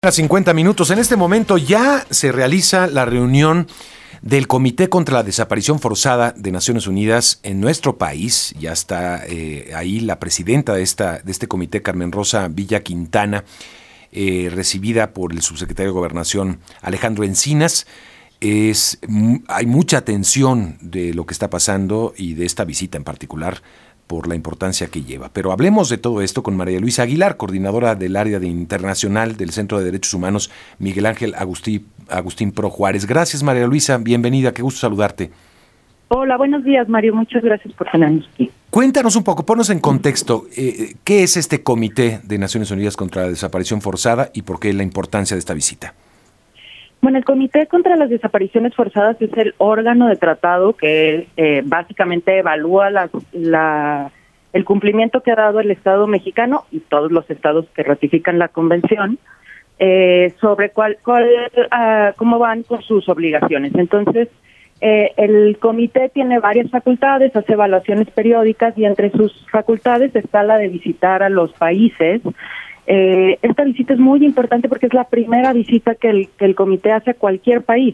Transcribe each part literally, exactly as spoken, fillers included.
A cincuenta minutos. En este momento ya se realiza la reunión del Comité contra la Desaparición Forzada de Naciones Unidas en nuestro país. Ya está eh, ahí la presidenta de, esta, de este comité, Carmen Rosa Villa Quintana, eh, recibida por el subsecretario de Gobernación, Alejandro Encinas. Es, hay mucha atención de lo que está pasando y de esta visita en particular, por la importancia que lleva. Pero hablemos de todo esto con María Luisa Aguilar, coordinadora del área de internacional del Centro de Derechos Humanos Miguel Ángel Agustín, Agustín Pro Juárez. Gracias, María Luisa, bienvenida, qué gusto saludarte. Hola, buenos días, Mario, muchas gracias por tenernos aquí. Cuéntanos un poco, ponnos en contexto, eh, ¿qué es este Comité de Naciones Unidas contra la Desaparición Forzada y por qué la importancia de esta visita? Bueno, el Comité contra las Desapariciones Forzadas es el órgano de tratado que eh, básicamente evalúa la, la, el cumplimiento que ha dado el Estado mexicano y todos los estados que ratifican la convención eh, sobre cuál, cuál, uh, cómo van con sus obligaciones. Entonces, eh, el comité tiene varias facultades, hace evaluaciones periódicas y entre sus facultades está la de visitar a los países. Eh, esta visita es muy importante porque es la primera visita que el, que el comité hace a cualquier país.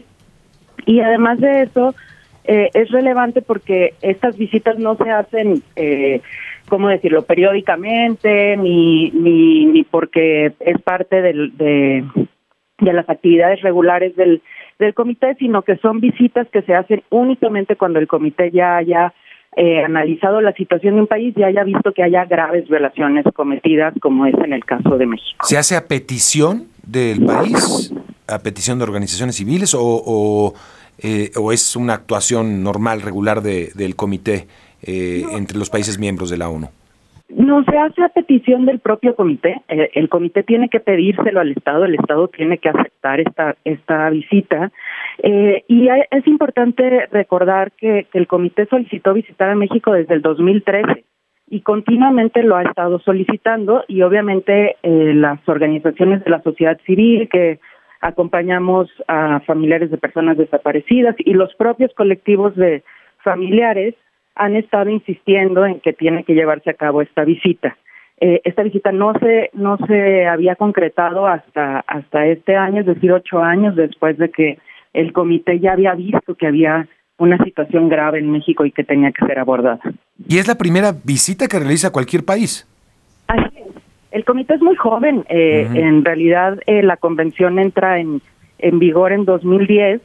Y además de eso, eh, es relevante porque estas visitas no se hacen, eh, ¿cómo decirlo?, periódicamente, ni, ni, ni porque es parte del, de, de las actividades regulares del, del comité, sino que son visitas que se hacen únicamente cuando el comité ya haya Eh, analizado la situación de un país y haya visto que haya graves violaciones cometidas, como es en el caso de México. ¿Se hace a petición del país, a petición de organizaciones civiles o, o, eh, o es una actuación normal, regular de, del comité eh, no. entre los países miembros de la ONU? No, se hace a petición del propio comité. Eh, el comité tiene que pedírselo al Estado, el Estado tiene que aceptar esta esta visita. Eh, y hay, es importante recordar que, que el comité solicitó visitar a México desde el dos mil trece y continuamente lo ha estado solicitando y obviamente eh, las organizaciones de la sociedad civil que acompañamos a familiares de personas desaparecidas y los propios colectivos de familiares han estado insistiendo en que tiene que llevarse a cabo esta visita. Eh, esta visita no se no se había concretado hasta hasta este año, es decir, ocho años después de que el comité ya había visto que había una situación grave en México y que tenía que ser abordada. ¿Y es la primera visita que realiza cualquier país? Así es. El comité es muy joven. Eh, uh-huh. En realidad, eh, la convención entra en, en vigor en dos mil diez.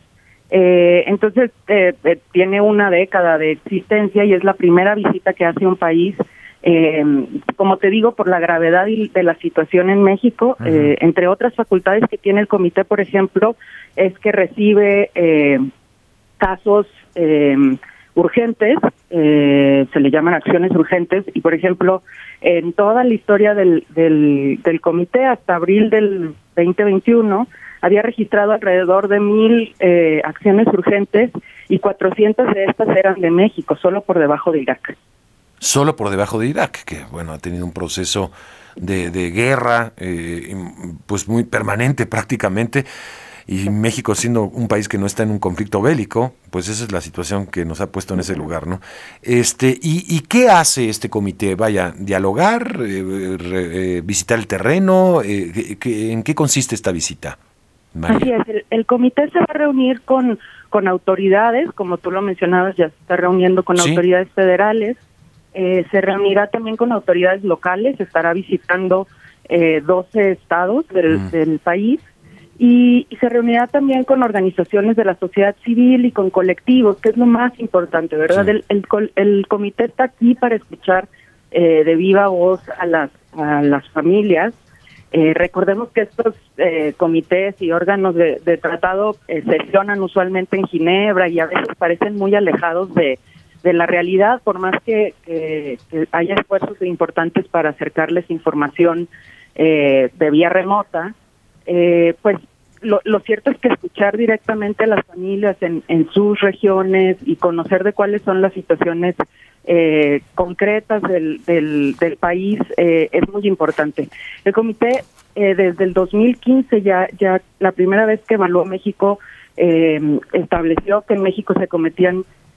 Eh, entonces, eh, eh, tiene una década de existencia y es la primera visita que hace un país. Eh, como te digo, por la gravedad de la situación en México, uh-huh. eh, entre otras facultades que tiene el comité, por ejemplo, es que recibe eh, casos eh, urgentes, eh, se le llaman acciones urgentes, y por ejemplo, en toda la historia del, del, del comité, hasta abril del veinte veintiuno, había registrado alrededor de mil eh, acciones urgentes y cuatrocientas de estas eran de México, solo por debajo de Irak. Solo por debajo de Irak, que bueno, ha tenido un proceso de, de guerra, eh, pues muy permanente prácticamente, y México siendo un país que no está en un conflicto bélico, pues esa es la situación que nos ha puesto en ese lugar, ¿no? Este, ¿y, y qué hace este comité? Vaya, dialogar, eh, re, eh, visitar el terreno, eh, ¿qué, ¿en qué consiste esta visita, María? Así es, el, el comité se va a reunir con, con autoridades, como tú lo mencionabas, ya se está reuniendo con ¿Sí? autoridades federales. Eh, se reunirá también con autoridades locales, estará visitando eh, doce estados del, mm. del país y, y se reunirá también con organizaciones de la sociedad civil y con colectivos, que es lo más importante, ¿verdad? Sí. El, el, el comité está aquí para escuchar eh, de viva voz a las, a las familias. Eh, recordemos que estos eh, comités y órganos de, de tratado eh, sesionan usualmente en Ginebra y a veces parecen muy alejados de de la realidad, por más que, que, que haya esfuerzos importantes para acercarles información eh, de vía remota, eh, pues lo, lo cierto es que escuchar directamente a las familias en, en sus regiones y conocer de cuáles son las situaciones eh, concretas del, del, del país eh, es muy importante. El comité eh, desde el dos mil quince ya, ya la primera vez que evaluó México eh, estableció que en México se cometían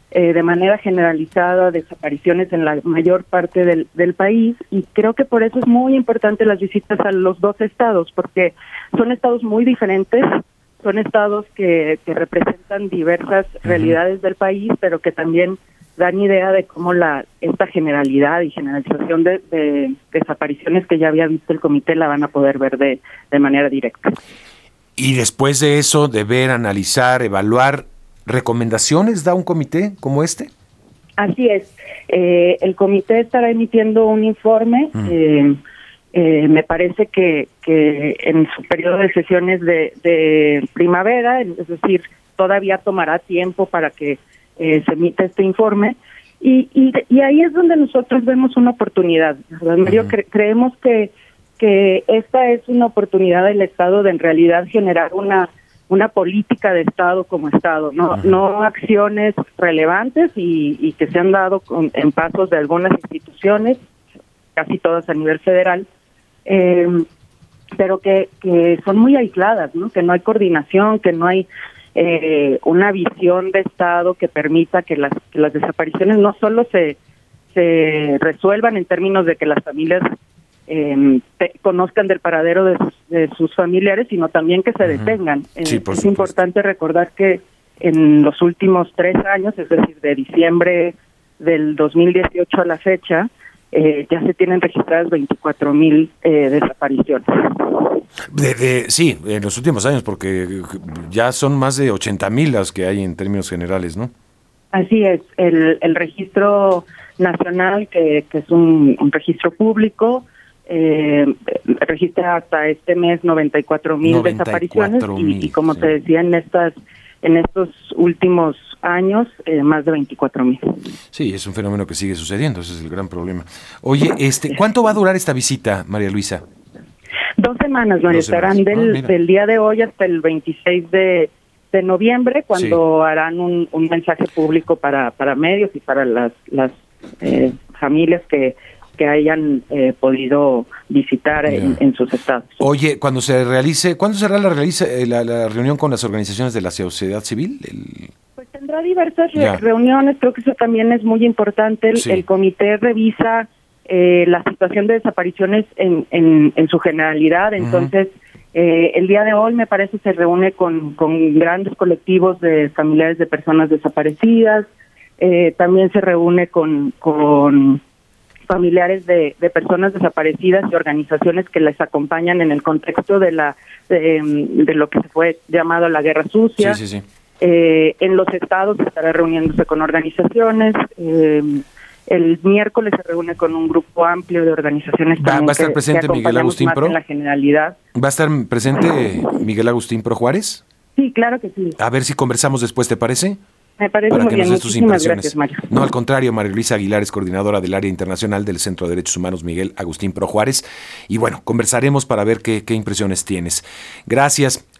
eh, de manera generalizada desapariciones en la mayor parte del, del país, y creo que por eso es muy importante las visitas a los dos estados, porque son estados muy diferentes, son estados que, que representan diversas uh-huh. realidades del país, pero que también dan idea de cómo la esta generalidad y generalización de, de desapariciones que ya había visto el comité la van a poder ver de, de manera directa. Y después de eso, de ver, analizar, evaluar, ¿recomendaciones da un comité como este? Así es. Eh, el comité estará emitiendo un informe. Mm. Eh, eh, me parece que, que en su periodo de sesiones de, de primavera, es decir, todavía tomará tiempo para que Eh, se emite este informe, y, y y ahí es donde nosotros vemos una oportunidad, ¿verdad, Mario? Uh-huh. Cre- creemos que que esta es una oportunidad del Estado de en realidad generar una una política de Estado como Estado, no uh-huh. no acciones relevantes y, y que se han dado con, en pasos de algunas instituciones, casi todas a nivel federal, eh, pero que, que son muy aisladas, ¿no? Que no hay coordinación, que no hay Eh, una visión de Estado que permita que las que las desapariciones no solo se se resuelvan en términos de que las familias eh, te, conozcan del paradero de sus, de sus familiares, sino también que se uh-huh. detengan. Eh, sí, es importante recordar que en los últimos tres años, es decir, de diciembre del dos mil dieciocho a la fecha, eh, ya se tienen registradas veinticuatro mil eh, desapariciones. De, de, sí, en los últimos años, porque ya son más de ochenta mil las que hay en términos generales, ¿no? Así es, el, el registro nacional, que, que es un, un registro público, eh, registra hasta este mes noventa y cuatro mil desapariciones, y, y como sí. te decía, en estas en estos últimos años, eh, más de veinticuatro mil. Sí, es un fenómeno que sigue sucediendo, ese es el gran problema. Oye, este, ¿cuánto va a durar esta visita, María Luisa? Dos semanas, María, estarán del, ah, del día de hoy hasta el veintiséis de, de noviembre, cuando sí. harán un, un mensaje público para, para medios y para las, las eh, familias que, que hayan eh, podido visitar en, en sus estados. Oye, cuando se realice, ¿cuándo será la, realiza, la, la reunión con las organizaciones de la sociedad civil? El... Pues tendrá diversas re- reuniones, creo que eso también es muy importante. El, sí. el comité revisa Eh, la situación de desapariciones en, en, en su generalidad, entonces uh-huh. eh, el día de hoy me parece se reúne con, con grandes colectivos de familiares de personas desaparecidas, eh, también se reúne con, con familiares de, de personas desaparecidas y organizaciones que les acompañan en el contexto de la de, de lo que se fue llamado la guerra sucia. Sí, sí, sí. Eh, en los estados estará reuniéndose con organizaciones. eh, El miércoles se reúne con un grupo amplio de organizaciones. ¿Va, va a estar que, presente que Miguel Agustín Pro? En la generalidad. ¿Va a estar presente Miguel Agustín Pro Juárez? Sí, claro que sí. A ver si conversamos después, ¿te parece? Me parece Para muy que bien. nos des tus impresiones. Gracias, Mario. No, al contrario, María Luisa Aguilar es coordinadora del área internacional del Centro de Derechos Humanos Miguel Agustín Pro Juárez. Y bueno, conversaremos para ver qué, qué impresiones tienes. Gracias.